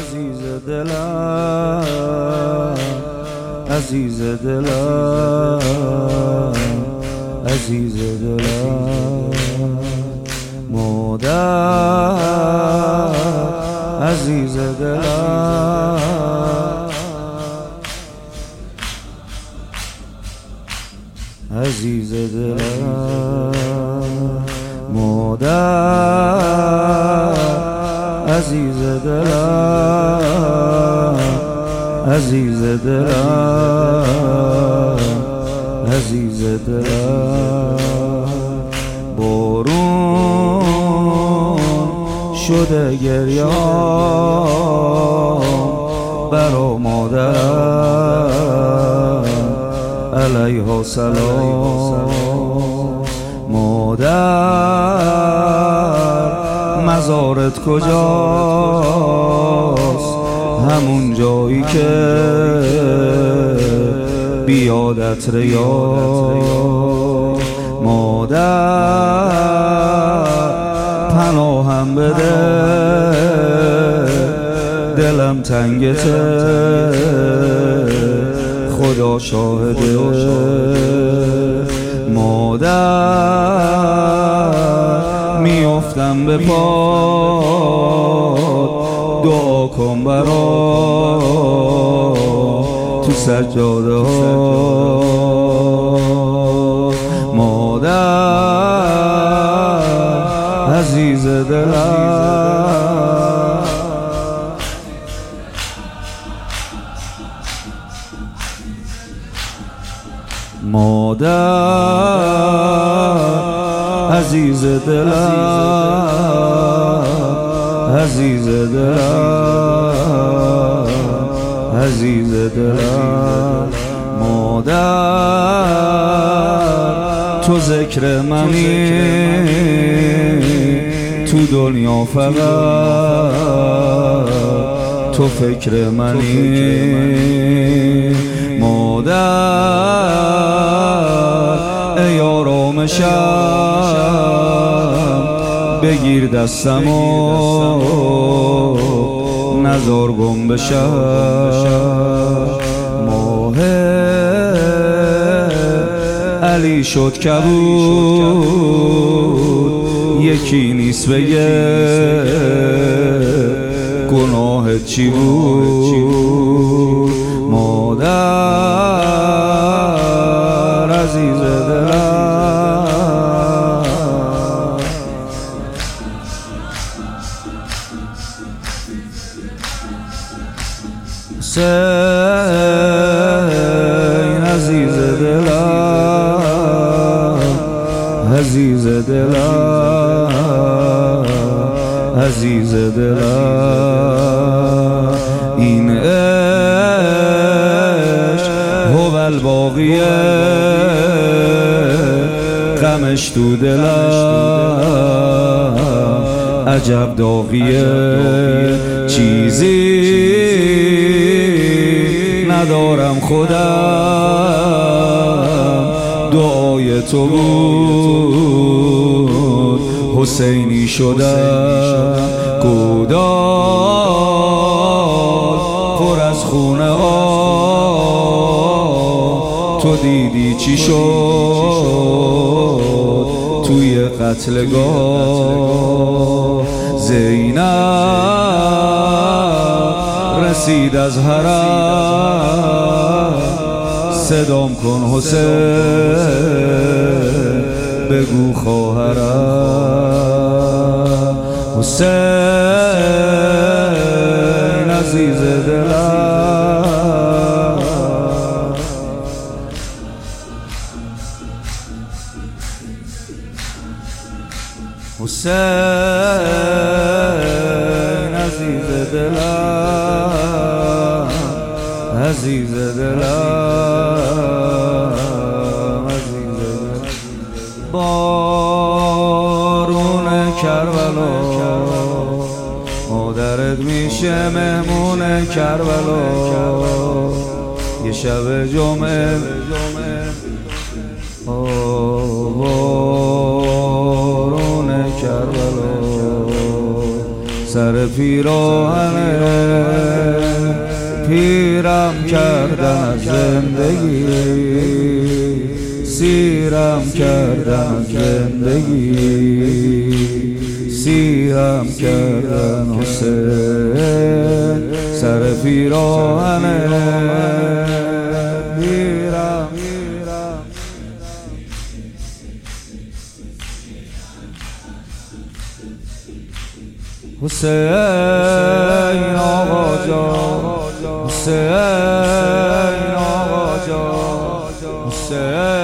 عزیز دلم، عزیز دلم، عزیز دلم، مادر عزیز دلم، عزیز دلم، مادر عزیز دلم، عزیز دلم، عزیز دلم. بارون شده گریام برا مادرم علیها سلام. مادر مزارت کجاست؟ همون جایی که بیادت ریاد. مادر پناهم بده، دلم تنگته، خدا شاهده. مادر میافتم به پات، دعا کن برام تو سجاده ها. مادر عزیز دلم، مادر عزیز دلم، عزیز دلم، عزیز دلم. مادر تو ذکر منی تو دنیا، فقط تو فکر منی. مادر ای آرامشم، بگیر دستمو نزار گم بشم. ماه علی شد کبود، یکی نیست بگه گناه چی بود. مادر عزیز دلم، حسین عزیز دلم، عزیز دلم، عزیز دلم. این عشق هو الباقیه، غمش تو دلم عجب داغیه. چیزی ندارم خودم، دعای تو بود حسینی شدم. گودال پر از خونه تو دیدی چی شد توی قتلگاه. زینب رسید از حرم، صدام کن حسین بگو خواهرم. حسین عزیز دلم، حسین عزیز دلم، عزیز دلم، عزیز دلم. بارون کربلا مادرت میشه مهمون کربلا. یه شب جمعه بارون کربلا سر پیراهن پیرم کردن از زندگی، سیرم کردن از زندگی، سیرم کردن حسین سر پیراهن پیرم. حسین آقا جان، حسین آقا جان، حسین